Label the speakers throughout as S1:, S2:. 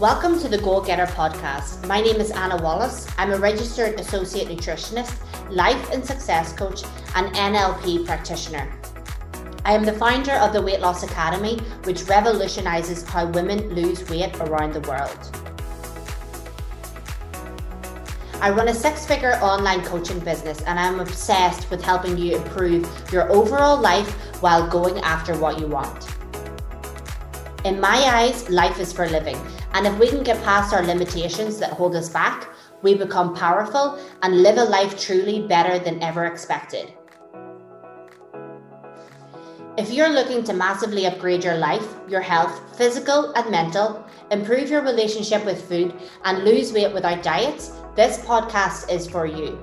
S1: Welcome to the Goal Getter podcast. My name is Anna Wallace. I'm a registered associate nutritionist, life and success coach, and NLP practitioner. I am the founder of the Weight Loss Academy, which revolutionizes how women lose weight around the world. I run a six-figure online coaching business, and I'm obsessed with helping you improve your overall life while going after what you want. In my eyes, life is for living. And if we can get past our limitations that hold us back, we become powerful and live a life truly better than ever expected. If you're looking to massively upgrade your life, your health, physical and mental, improve your relationship with food, and lose weight without diets, this podcast is for you.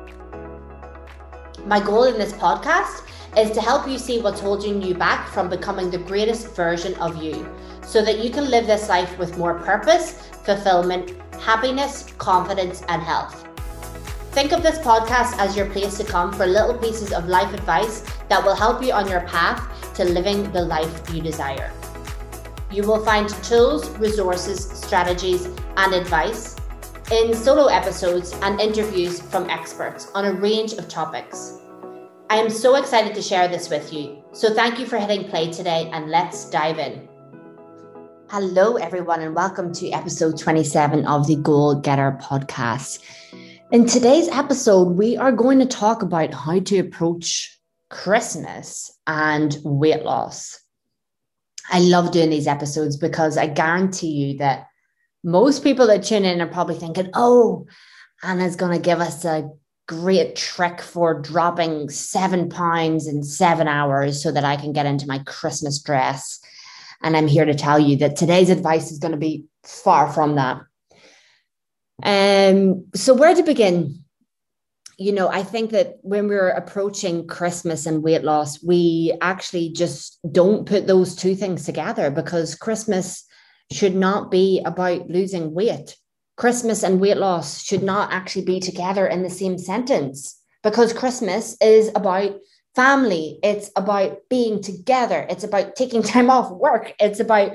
S1: My goal in this podcast is to help you see what's holding you back from becoming the greatest version of you, so that you can live this life with more purpose, fulfillment, happiness, confidence, and health. Think of this podcast as your place to come for little pieces of life advice that will help you on your path to living the life you desire. You will find tools, resources, strategies, and advice in solo episodes and interviews from experts on a range of topics. I am so excited to share this with you. So thank you for hitting play today, and let's dive in. Hello, everyone, and welcome to episode 27 of the Goal Getter podcast. In today's episode, we are going to talk about how to approach Christmas and weight loss. I love doing these episodes because I guarantee you that most people that tune in are probably thinking, oh, Anna's going to give us a great trick for dropping 7 pounds in 7 hours so that I can get into my Christmas dress. And I'm here to tell you that today's advice is going to be far from that. So where to begin? You know, I think that when we're approaching Christmas and weight loss, we actually just don't put those two things together, because Christmas should not be about losing weight. Christmas and weight loss should not actually be together in the same sentence, because Christmas is about family. It's about being together. It's about taking time off work. It's about,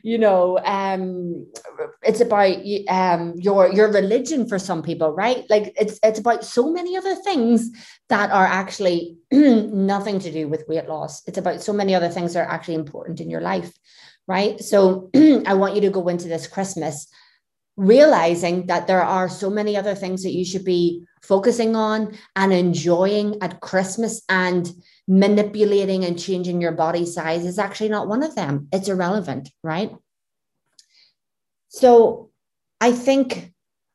S1: it's about your religion for some people, right? Like it's about so many other things that are actually nothing to do with weight loss. It's about so many other things that are actually important in your life, right? So I want you to go into this Christmas realizing that there are so many other things that you should be focusing on and enjoying at Christmas, and manipulating and changing your body size is actually not one of them. It's irrelevant, right? So I think,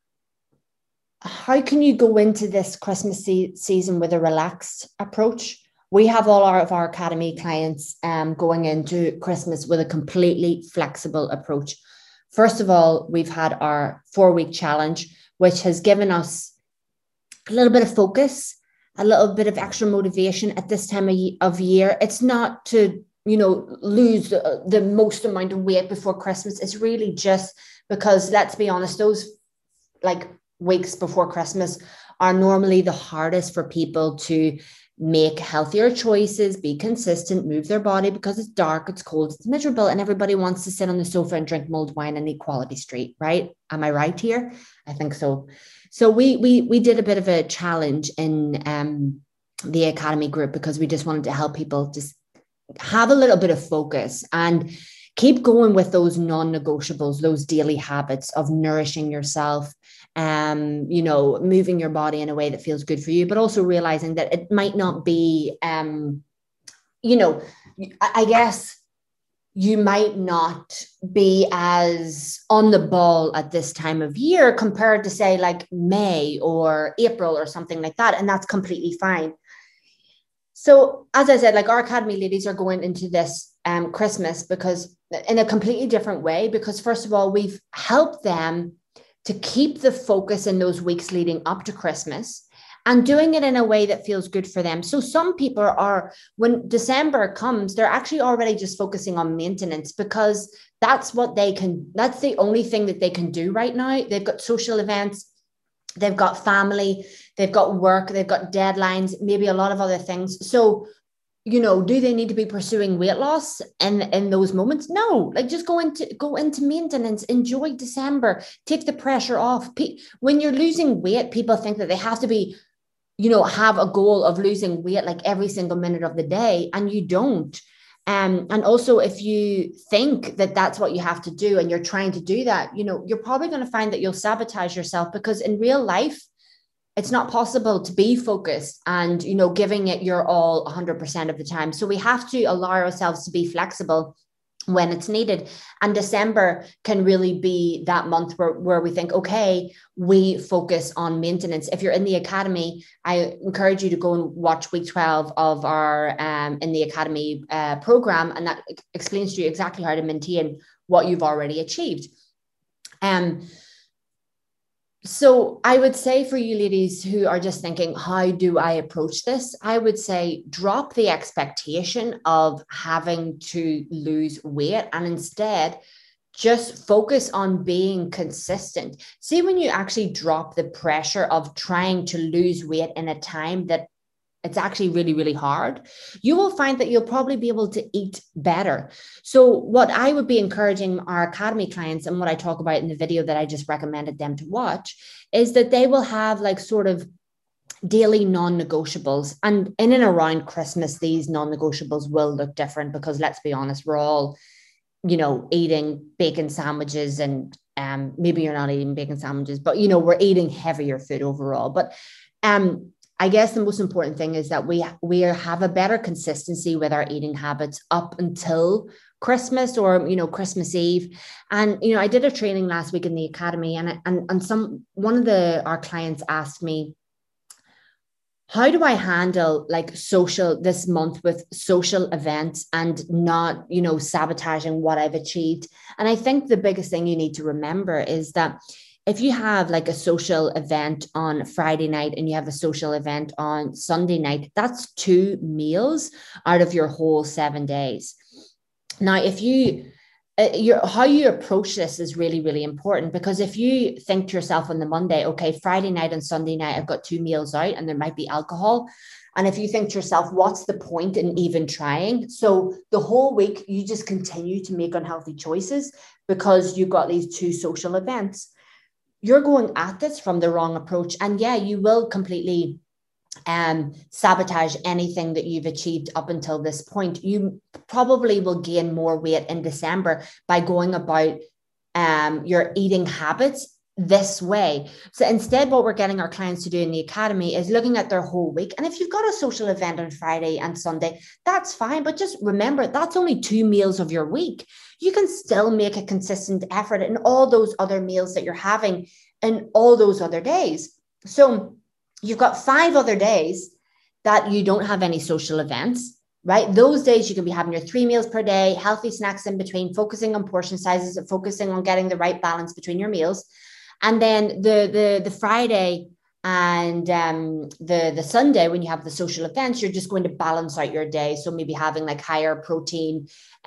S1: how can you go into this Christmas season with a relaxed approach? We have all of our Academy clients going into Christmas with a completely flexible approach. First of all, we've had our 4-week challenge, which has given us a little bit of focus, a little bit of extra motivation at this time of year. It's not to, lose the most amount of weight before Christmas. It's really just because, let's be honest, those weeks before Christmas are normally the hardest for people to make healthier choices, be consistent, move their body, because it's dark, it's cold, it's miserable, and everybody wants to sit on the sofa and drink mulled wine and eat Quality Street, right? Am I right here? I think so. So we did a bit of a challenge in the Academy group, because we just wanted to help people just have a little bit of focus and keep going with those non-negotiables, those daily habits of nourishing yourself, moving your body in a way that feels good for you, but also realizing that it might not be, I guess you might not be as on the ball at this time of year compared to, say, like May or April or something like that. And that's completely fine. So as I said, our Academy ladies are going into this Christmas because in a completely different way, because first of all, we've helped them to keep the focus in those weeks leading up to Christmas and doing it in a way that feels good for them. So some people are, when December comes, they're actually already just focusing on maintenance, because that's the only thing that they can do right now. They've got social events, they've got family, they've got work, they've got deadlines, maybe a lot of other things. So do they need to be pursuing weight loss in those moments? No, like just go into maintenance, enjoy December, take the pressure off. When you're losing weight, people think that they have to be, have a goal of losing weight like every single minute of the day, and you don't. And also, if you think that that's what you have to do and you're trying to do that, you're probably going to find that you'll sabotage yourself, because in real life, it's not possible to be focused and, giving it your all 100% of the time. So we have to allow ourselves to be flexible when it's needed. And December can really be that month where we think, okay, we focus on maintenance. If you're in the academy, I encourage you to go and watch week 12 of our in the academy program. And that explains to you exactly how to maintain what you've already achieved. So I would say for you ladies who are just thinking, how do I approach this? I would say drop the expectation of having to lose weight and instead just focus on being consistent. See, when you actually drop the pressure of trying to lose weight in a time that it's actually really, really hard, you will find that you'll probably be able to eat better. So what I would be encouraging our academy clients, and what I talk about in the video that I just recommended them to watch, is that they will have like sort of daily non-negotiables. And in and around Christmas, these non-negotiables will look different, because let's be honest, we're all, eating bacon sandwiches, and maybe you're not eating bacon sandwiches, but, we're eating heavier food overall. But I guess the most important thing is that we have a better consistency with our eating habits up until Christmas, or, Christmas Eve. And, I did a training last week in the academy, and one of our clients asked me, how do I handle like this month with social events and not, sabotaging what I've achieved? And I think the biggest thing you need to remember is that if you have like a social event on Friday night and you have a social event on Sunday night, that's 2 meals out of your whole 7 days. Now, if how you approach this is really, really important, because if you think to yourself on the Monday, okay, Friday night and Sunday night, I've got 2 meals out and there might be alcohol. And if you think to yourself, what's the point in even trying? So the whole week, you just continue to make unhealthy choices because you've got these 2 social events. You're going at this from the wrong approach. And yeah, you will completely sabotage anything that you've achieved up until this point. You probably will gain more weight in December by going about your eating habits this way. So instead, what we're getting our clients to do in the academy is looking at their whole week. And if you've got a social event on Friday and Sunday, that's fine. But just remember, that's only 2 meals of your week. You can still make a consistent effort in all those other meals that you're having in all those other days. So you've got 5 other days that you don't have any social events, right? Those days you can be having your 3 meals per day, healthy snacks in between, focusing on portion sizes, focusing on getting the right balance between your meals. And then the Friday and the Sunday, when you have the social events, you're just going to balance out your day. So maybe having like higher protein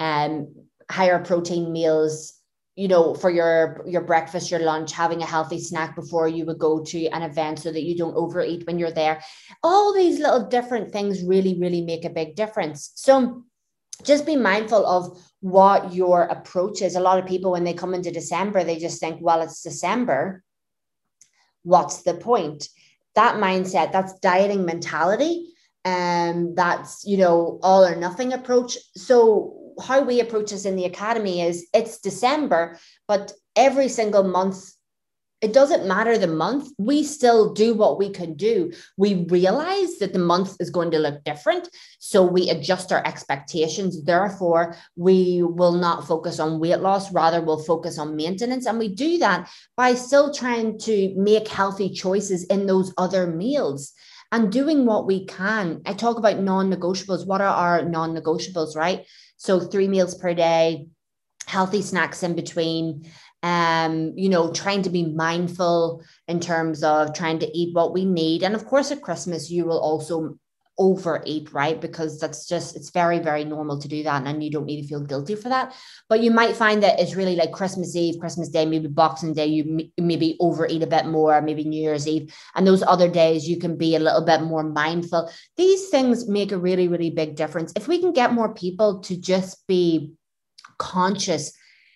S1: meals, for your breakfast, your lunch, having a healthy snack before you would go to an event so that you don't overeat when you're there. All these little different things really, really make a big difference. So just be mindful of what your approach is. A lot of people, when they come into December, they just think, well, it's December. What's the point? That mindset, that's dieting mentality. That's, all or nothing approach. So how we approach this in the academy is it's December, but every single month, it doesn't matter the month, we still do what we can do. We realize that the month is going to look different. So we adjust our expectations. Therefore, we will not focus on weight loss, rather we'll focus on maintenance. And we do that by still trying to make healthy choices in those other meals and doing what we can. I talk about non-negotiables. What are our non-negotiables, right? So 3 meals per day, healthy snacks in between, trying to be mindful in terms of trying to eat what we need. And of course, at Christmas, you will also overeat, right? Because it's very, very normal to do that. And you don't need to feel guilty for that. But you might find that it's really like Christmas Eve, Christmas Day, maybe Boxing Day, you maybe overeat a bit more, maybe New Year's Eve. And those other days you can be a little bit more mindful. These things make a really, really big difference. If we can get more people to just be conscious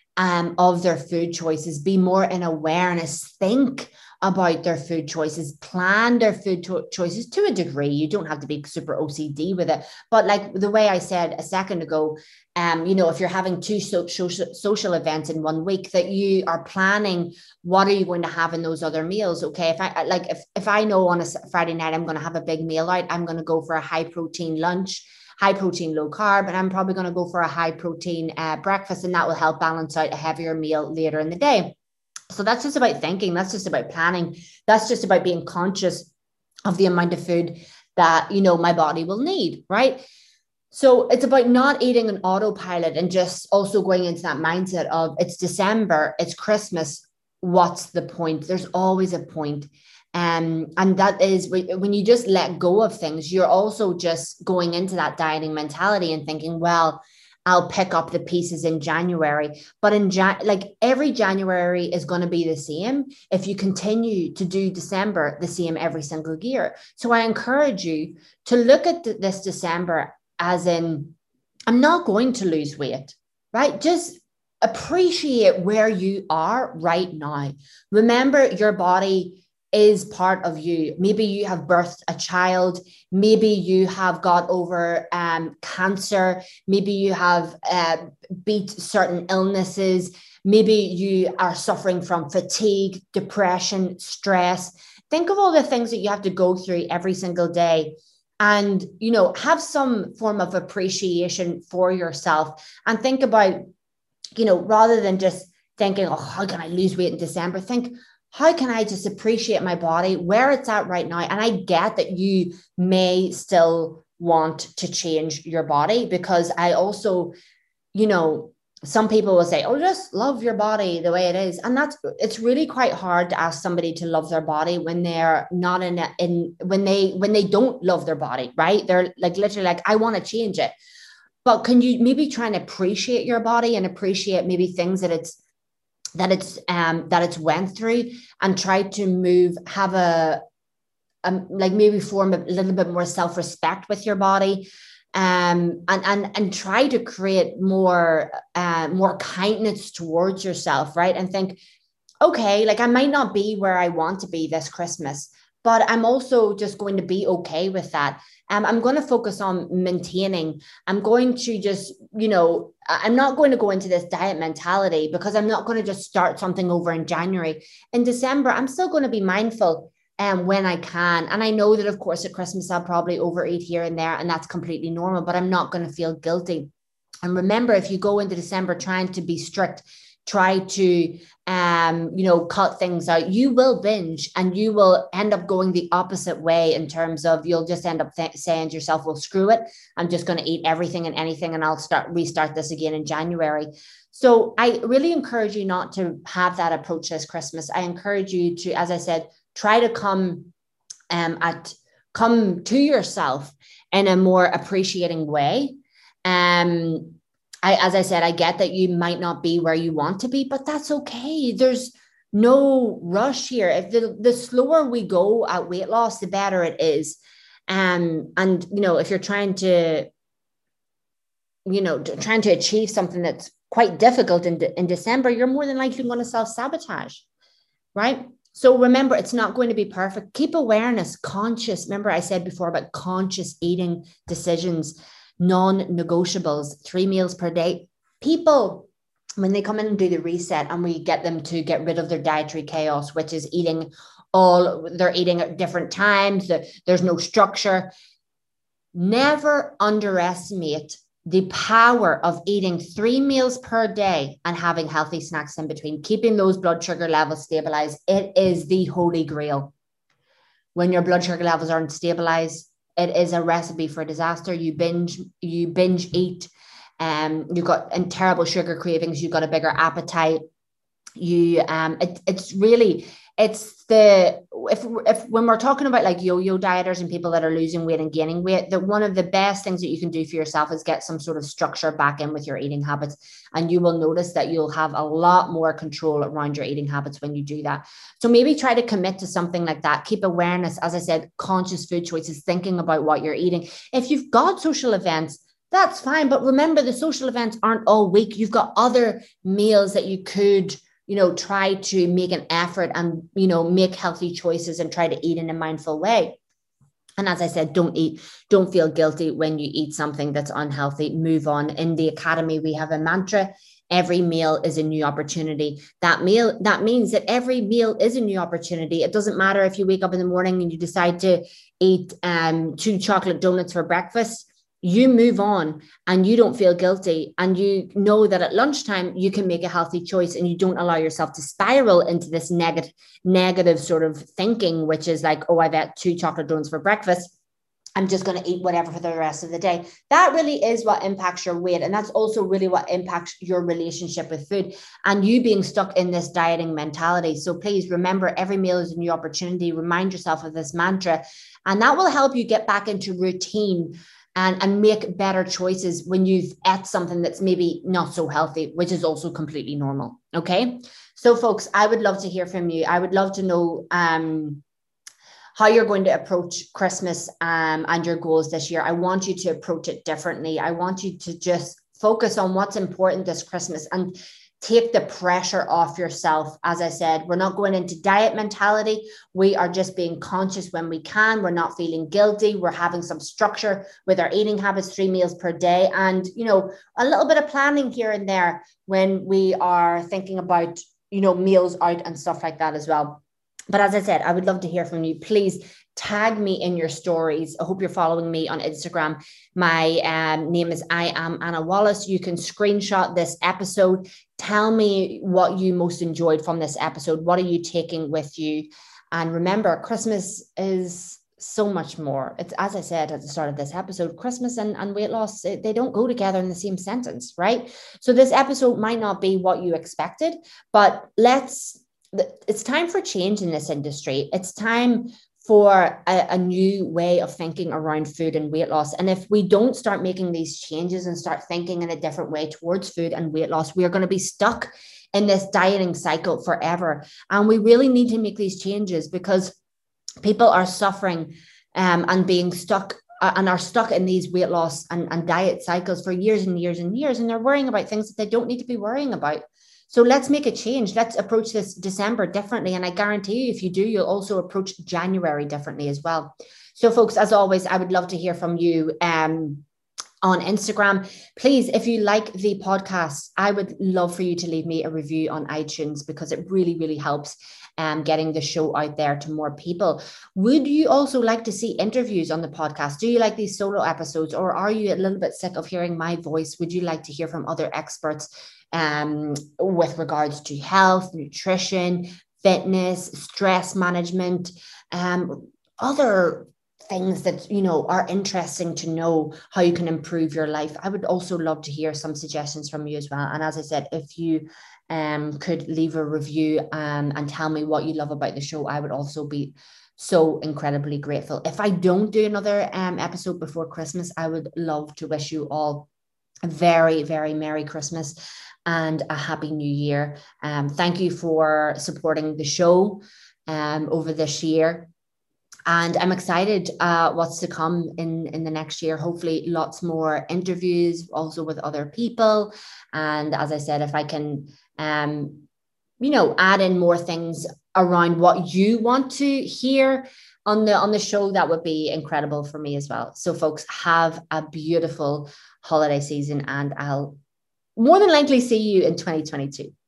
S1: of their food choices, be more in awareness, think about their food choices, plan their food choices to a degree. You don't have to be super OCD with it. But like the way I said a second ago, if you're having two social events in 1 week, that you are planning what are you going to have in those other meals. Okay, if I know on a Friday night I'm going to have a big meal out, I'm going to go for a high protein lunch, high protein, low carb, and I'm probably going to go for a high protein breakfast, and that will help balance out a heavier meal later in the day. So that's just about thinking. That's just about planning. That's just about being conscious of the amount of food that, my body will need, right? So it's about not eating an autopilot and just also going into that mindset of it's December, it's Christmas. What's the point? There's always a point. And that is when you just let go of things, you're also just going into that dieting mentality and thinking, well, I'll pick up the pieces in January. But every January is going to be the same if you continue to do December the same every single year. So I encourage you to look at this December as in, I'm not going to lose weight, right? Just appreciate where you are right now. Remember, your body is part of you. Maybe you have birthed a child. Maybe you have got over cancer. Maybe you have beat certain illnesses. Maybe you are suffering from fatigue, depression, stress. Think of all the things that you have to go through every single day, and have some form of appreciation for yourself, and think about, rather than just thinking, oh, how can I lose weight in December? Think, how can I just appreciate my body, where it's at right now? And I get that you may still want to change your body, because I also, some people will say, oh, just love your body the way it is. And it's really quite hard to ask somebody to love their body when they're not when they don't love their body, right? They're like, literally like, I want to change it. But can you maybe try and appreciate your body and appreciate maybe things that it's went through, and try to have maybe form a little bit more self-respect with your body, and try to create more kindness towards yourself, right? And think, okay, like I might not be where I want to be this Christmas, but I'm also just going to be okay with that. I'm going to focus on maintaining. I'm going to just, I'm not going to go into this diet mentality, because I'm not going to just start something over in January. In December, I'm still going to be mindful when I can. And I know that, of course, at Christmas, I'll probably overeat here and there, and that's completely normal, but I'm not going to feel guilty. And remember, if you go into December trying to be strict, try to, cut things out, you will binge, and you will end up going the opposite way, in terms of you'll just end up saying to yourself, well, screw it. I'm just going to eat everything and anything, and I'll restart this again in January. So I really encourage you not to have that approach this Christmas. I encourage you to, as I said, try to come to yourself in a more appreciating way. As I said, I get that you might not be where you want to be, but that's okay. There's no rush here. If the slower we go at weight loss, the better it is. And if you're trying to achieve something that's quite difficult in December, you're more than likely going to self-sabotage, right? So remember, it's not going to be perfect. Keep awareness, conscious. Remember, I said before about conscious eating decisions. Non-negotiables, 3 meals per day. People, when they come in and do the reset, and we get them to get rid of their dietary chaos, which is they're eating at different times, there's no structure. Never underestimate the power of eating 3 meals per day and having healthy snacks in between, keeping those blood sugar levels stabilized. It is the holy grail. When your blood sugar levels aren't stabilized, it is a recipe for disaster. You binge eat, you've got terrible sugar cravings, you've got a bigger appetite, you it's really, it's the, if when we're talking about like yo-yo dieters and people that are losing weight and gaining weight, that one of the best things that you can do for yourself is get some sort of structure back in with your eating habits, and you will notice that you'll have a lot more control around your eating habits when you do that. So maybe try to commit to something like that. Keep awareness, as I said, conscious food choices, thinking about what you're eating. If you've got social events, that's fine, but remember, the social events aren't all week. You've got other meals that you could, try to make an effort and, make healthy choices and try to eat in a mindful way. And as I said, don't feel guilty when you eat something that's unhealthy. Move on. In the academy, we have a mantra: every meal is a new opportunity. That means that every meal is a new opportunity. It doesn't matter if you wake up in the morning and you decide to eat 2 chocolate donuts for breakfast. You move on and you don't feel guilty, and you know that at lunchtime you can make a healthy choice, and you don't allow yourself to spiral into this negative sort of thinking, which is like, oh, I've had 2 chocolate donuts for breakfast, I'm just going to eat whatever for the rest of the day. That really is what impacts your weight. And that's also really what impacts your relationship with food and you being stuck in this dieting mentality. So please remember, every meal is a new opportunity. Remind yourself of this mantra, and that will help you get back into routine and make better choices when you've ate something that's maybe not so healthy, which is also completely normal. Okay. So folks, I would love to hear from you. I would love to know how you're going to approach Christmas and your goals this year. I want you to approach it differently. I want you to just focus on what's important this Christmas and take the pressure off yourself. As I said, we're not going into diet mentality. We are just being conscious when we can. We're not feeling guilty. We're having some structure with our eating habits, 3 meals per day. And, a little bit of planning here and there when we are thinking about, meals out and stuff like that as well. But as I said, I would love to hear from you. Please tag me in your stories. I hope you're following me on Instagram. My name is I am Anna Wallace. You can screenshot this episode. Tell me what you most enjoyed from this episode. What are you taking with you? And remember, Christmas is so much more. It's, as I said at the start of this episode, Christmas and weight loss, they don't go together in the same sentence, right? So this episode might not be what you expected, but it's time for change in this industry. It's time for a new way of thinking around food and weight loss. And if we don't start making these changes and start thinking in a different way towards food and weight loss, we are going to be stuck in this dieting cycle forever. And we really need to make these changes because people are suffering and being stuck and are stuck in these weight loss and diet cycles for years and years and years. And they're worrying about things that they don't need to be worrying about. So let's make a change. Let's approach this December differently. And I guarantee you, if you do, you'll also approach January differently as well. So folks, as always, I would love to hear from you on Instagram. Please, if you like the podcast, I would love for you to leave me a review on iTunes because it really, really helps getting the show out there to more people. Would you also like to see interviews on the podcast? Do you like these solo episodes, or are you a little bit sick of hearing my voice? Would you like to hear from other experts with regards to health, nutrition, fitness, stress management, other things that, are interesting to know how you can improve your life? I would also love to hear some suggestions from you as well. And as I said, if you could leave a review and tell me what you love about the show, I would also be so incredibly grateful. If I don't do another episode before Christmas, I would love to wish you all a very, very Merry Christmas and a Happy New Year. Thank you for supporting the show over this year. And I'm excited what's to come in the next year. Hopefully lots more interviews also with other people. And as I said, if I can, add in more things around what you want to hear on the show, that would be incredible for me as well. So folks, have a beautiful holiday season, and I'll more than likely see you in 2022.